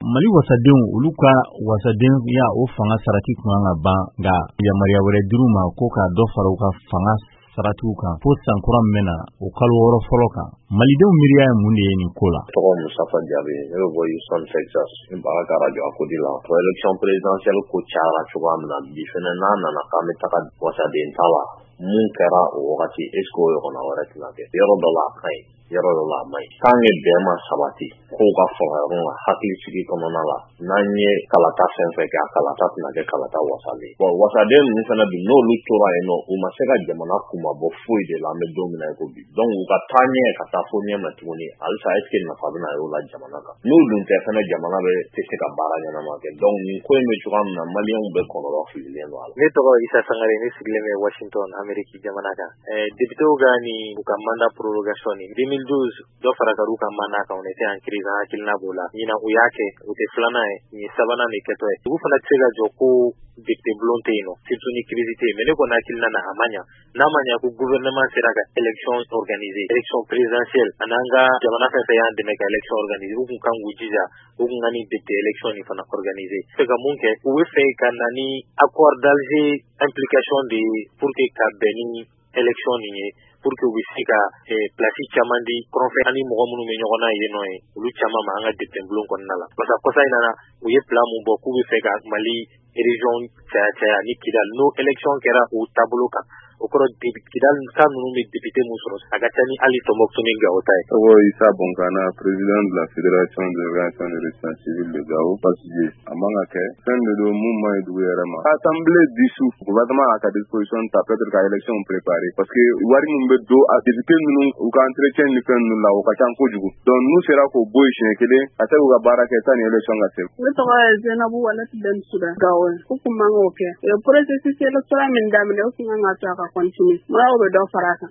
Mali wasadenw olu ka wasaden ya o fanga sarati kuma nga ban nga yamaria wɛrɛ diru ma ko ka dɔ fara u ka fanga saratiw kan fo sankura mena o kalo wɔɔrɔ fɔlɔ kan. Malidenw miiriya ye mun de ye nin ko la? Tɔgɔ Musafa Jabe, ne bɛ bɔ Houston, Texas. N baara kɛ radio Akodi la. O élection présidentielle ko cayara cogoya min na bi fɛnɛ n'a nana k'an bɛ taga wasaden ta la mun kɛra o wagati est-ce que o ɲɔgɔnna wɛrɛ tɛna kɛ? Yɔrɔ dɔ la a ka ɲi, yɔrɔ dɔ la a man ɲi. Tant que bɛn ma sabati kow ka fara ɲɔgɔn kan hakilisigi kɔnɔna la n'an ye kalata fɛn fɛn kɛ a kalata tɛna kɛ kalata wasalen. Bon wasaden ninnu fɛnɛ bi n'olu tora yen nɔ u ma se ka jamana kumabɔ foyi de la an bɛ don min na i ko bi. Donc u ka taa ɲɛ ka taa fo ɲɛma tuguni halisa est-ce que nafa bɛna y'o la jamana kan? N'u dun tɛ fɛnɛ jamana bɛ tɛ se ka baara ɲɛnama kɛ. Donc nin ko in bɛ cogoya min na maliyɛnw bɛ kɔlɔlɔ fililen don a la. Ne tɔgɔ Isa Sangare, ne sigilen bɛ Washington, Ameriki jamana kan. Députéw ka nin u ka mandat prorogation ni 2012 dɔ fara u ka mandat kan, on était en crise hakilina b'o la. Ɲina u y'a kɛ, o tɛ filanan ye, nin ye sabanan de kɛtɔ ye. Dugu fana tɛ se ka jɔ ko député bulon tɛ yen nɔ, surtout ni crise tɛ yen. Mais ne kɔni hakilina na a ma ɲa. N'a ma ɲa ko gouvernement sera ka élection organiser, élection présidentielle, an'an ka jamana fɛn fɛn y'an dɛmɛ ka élection organiser, u kun kan k'u jija, u kun ka ni député élection ni fana organiser. Fɛ ka mun kɛ, u bɛ fɛ ka na ni accord d'Alger implication de pour que ka bɛn ni élection nin ye, pour que u bɛ se ka place caman di kɔrɔnfɛ ani mɔgɔ minnu bɛ ɲɔgɔn na yen nɔ ye, olu caman ma an ka député bulon kɔnɔna la. Parce que kɔsa in na u ye plan mun bɔ k'u bɛ fɛ ka Mali région caya ni Kidal n'o élection kɛra o taabolo kan. O kɔrɔ Kidal ka ninnu bɛ député mun sɔrɔ a ka ca ni hali Tɔnbɔkutu ni Gao ta ye. Tɔgɔ Isa Bonkana, président de la Fédération des organisations de résistance civile de Gao, Pasige. A man ka kɛ fɛn de don mun man ɲi dugu yɛrɛ ma. Assemblée dissous, gouvernement a ka disposition ta peut-être ka élection préparer parce que wari min bɛ don a député ninnu u ka entretien ni fɛn ninnu la o ka ca kojugu. Donc n'u sera k'o bɔ yen siɲɛ kelen ka se k'u ka baara kɛ sanni élection ka se. Ne tɔgɔ ye Zenabu Walati Bensouda Gao. U kun man k'o kɛ. Processus électoral min daminɛ o kun kan ka to a ka continuer. Mɔgɔw bɛ dɔ fara a kan.